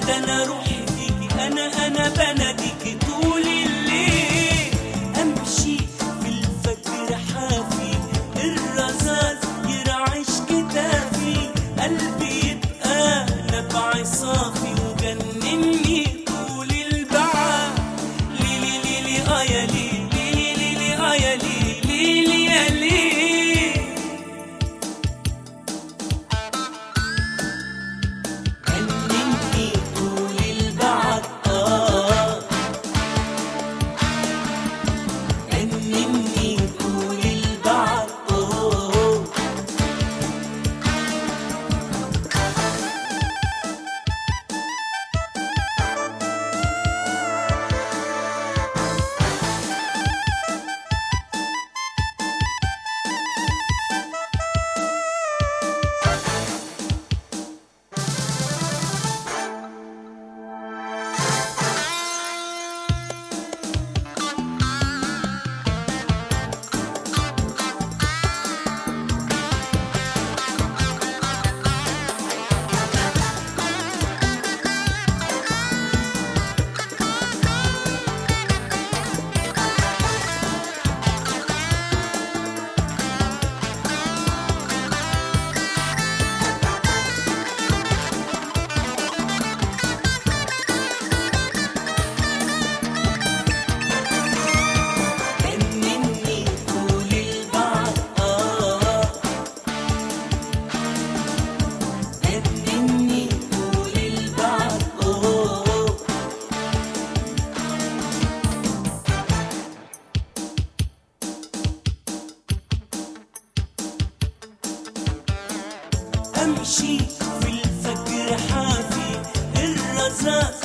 ده انا روحي فيكي، انا بناديكي طول الليل. امشي في الفجر حافي، الرذاذ يرعش كتافي، قلبي يبقى نبع صافي وجنني طول البعاد. ليلي ليلي اه يا ليلي، ليلي ليلي اه يا ليلي، ليلي يا ليلي. امشي في الفجر حافي، الرذاذ